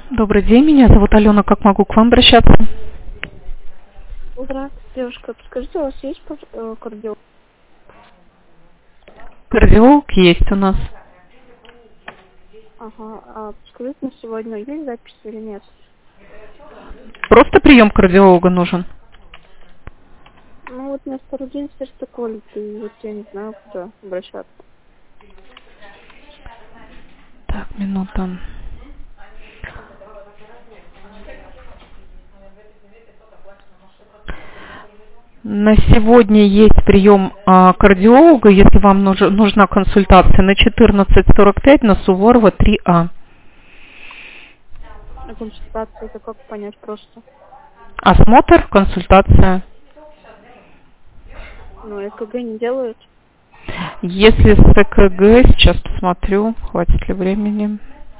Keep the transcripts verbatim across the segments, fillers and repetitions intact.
Добрый день, меня зовут Алена. Как могу к вам обращаться? Здравствуйте, девушка. Подскажите, у вас есть пар- э, кардиолог? Кардиолог есть у нас. Ага. А подскажите, на сегодня есть запись или нет? Просто прием кардиолога нужен. Ну вот у меня второй день сердце колет, и вот я не знаю, куда обращаться. Так, минута. На сегодня есть прием а, кардиолога, если вам нуж- нужна консультация, на четырнадцать сорок пять на Суворова три А. А консультация, это как понять просто? Осмотр, консультация. Ну, ЭКГ не делают? Если с ЭКГ, сейчас посмотрю, хватит ли времени.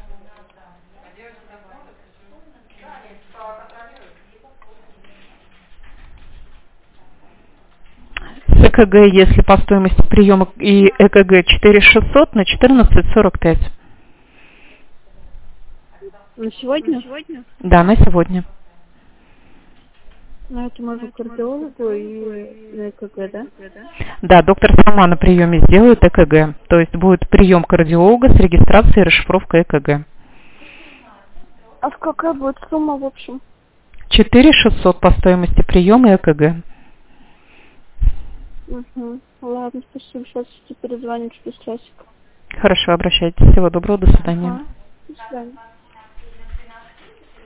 С ЭКГ, если по стоимости приема и ЭКГ четыре тысячи шестьсот на четырнадцать сорок пять. На сегодня? На сегодня? Да, на сегодня. Ну, это можно к кардиологу и на ЭКГ, да? Да, доктор сама на приеме сделает ЭКГ. То есть будет прием кардиолога с регистрацией и расшифровкой ЭКГ. А какая будет сумма, в общем? четыре тысячи шестьсот по стоимости приема ЭКГ. Угу. Ладно, спасибо. Сейчас перезвоню через часик. Хорошо, обращайтесь. Всего доброго, до свидания. Ага. До свидания.